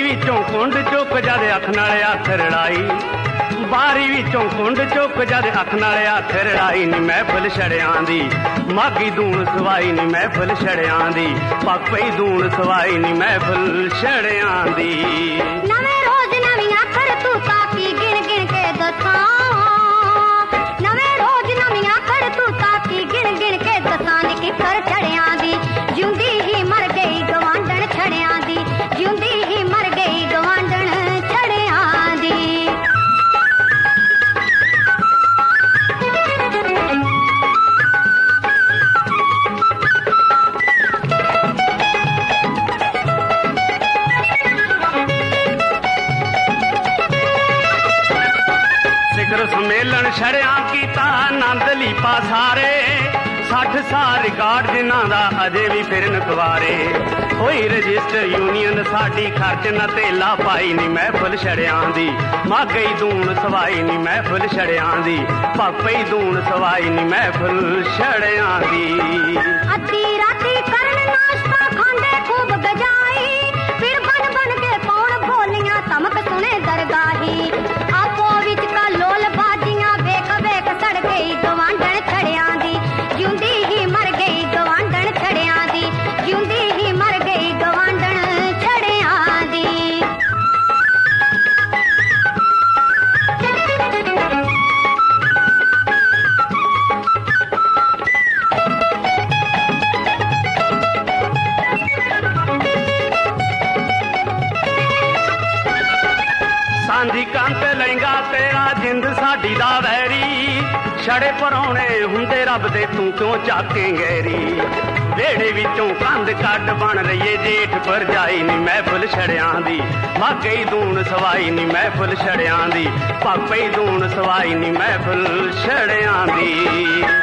ਵਿੱਚੋਂ ਕੁੰਡ ਚੁੱਕ ਜਦ ਅੱਖ ਨਾਲ ਅੱਖ ਰੜਾਈ, ਬਾਰੀ ਵਿੱਚੋਂ ਕੁੰਡ ਚੁੱਕ ਜਦ ਅੱਖ ਨਾਲ ਅੱਖ ਰੜਾਈ ਨੀ ਮਹਿਫਲ ਛੜਿਆਂ ਦੀ, ਮਾਗੀ ਦੂਣ ਸਵਾਈ ਨੀ ਮਹਿਫਲ ਛੜਿਆਂ ਦੀ, ਪੱਕ ਪਈ ਦੂਣ ਸਵਾਈ ਨੀ ਮਹਿਫਲ ਛੜਿਆਂ ਦੀ। ਨਵੇਂ ਰੋਜ਼ ਨਵੀਆਂ ਕਰਤੂਤਾਂ ਕੀ ਗਿਣ ਗਿਣ ਕੇ ਦੱਸਾਂ, ਨਵੇਂ ਰੋਜ਼ ਨਵੀਆਂ ਕਰਤੂਤਾਂ ਕੀ ਗਿਣ ਗਿਣ ਕੇ ਦੱਸਾਂ ਨੀ ਕਿੱਕਰ ਛੜਿਆਂ ਦੀ, ਜਿਉਂਦੀ ਹੀ ਮਰ ਗਈ ਗਵਾਂਢਣ ਛੜਿਆਂ ਦੀ, ਜਿਉਂਦੀ ਹੀ ਮਰ ਗਈ ਗਵਾਂਢਣ ਛੜਿਆਂ ਦੀ। ਸਿਖਰ ਸੰਮੇਲਨ ਛੜਿਆਂ ਕੀਤਾ ਆਨੰਦ ਲੀਪਾ ਸਾਰੇ, 60 ਸਾਲ ਰਿਕਾਰਡ ਜਿਨ੍ਹਾਂ ਦਾ ਅਜੇ ਵੀ ਫਿਰਨ ਕੁਆਰੇ, ਹੋਈ ਰਜਿਸਟਰ ਯੂਨੀਅਨ ਸਾਡੀ ਖਰਚ ਨਾ ਧੇਲਾ ਪਾਈ ਨੀ ਮਹਿਫਲ ਛੜਿਆਂ ਦੀ, ਮੱਗ ਗਈ ਦੂਣ ਸਵਾਈ ਨੀ ਮਹਿਫਲ ਛੜਿਆਂ ਦੀ, ਪੱਕ ਪਈ ਦੂਣ ਸਵਾਈ ਨੀ ਮਹਿਫਲ ਛੜਿਆਂ ਦੀ। ਅੱਧੀ ਰਾਤੀ ਕਰਨ ਨਾਸ਼ਤਾ ਖਾਂਦੇ ਖੂਬ ਗਜਾਈ, ਫਿਰ ਬਨ ਬਨ ਕੇ ਪੌਣ ਬੋਲੀਆਂ ਧਮਕ ਸੁਣੇ ਦਰਗਾਹੀ, ਆਪੋ ਵਿੱਚ ਕਾ ਲੋਲ ਬਾਜੀਆਂ ਵੇਖ ਵੇਖ ਸੜ ਗਈ ਗਵਾਂਢਣ ਛੜਿਆਂ ਦੀ, ਜਿਉਂਦੀ ਹੀ ਮਰ ਗਈ ਗਵਾਂਢਣ ਛੜਿਆਂ ਦੀ, ਜਿਉਂਦੀ ਹੀ ਮਰ ਗਈ ਗਵਾਂਢਣ ਛੜਿਆਂ ਦੀ। ਸਾਂਝੀ ਕੰਤ ਲਹਿੰਗਾ ਤੇਰਾ ਜਿੰਦ ਸਾਡੀ ਦਾ ਵੈਰੀ, ਛੜੇ ਪਰੌਣੇ ਹੁੰਦੇ ਰੱਬ ਦੇ ਤੂੰ ਕਿਉਂ ਚਾਕੇ ਗੈਰੀ, ਵਿਹੜੇ ਵਿੱਚੋਂ ਕੰਧ ਕੱਢ ਬਣ ਰਹੀਏ ਜੇਠ ਭਰਜਾਈ ਨੀ ਮਹਿਫਲ ਛੜਿਆਂ ਦੀ, ਮੱਗ ਗਈ ਦੂਣ ਸਵਾਈ ਨੀ ਮਹਿਫਲ ਛੜਿਆਂ ਦੀ, ਪੱਕ ਪਈ ਦੂਣ ਸਵਾਈ ਨੀ ਮਹਿਫਲ ਛੜਿਆਂ ਦੀ।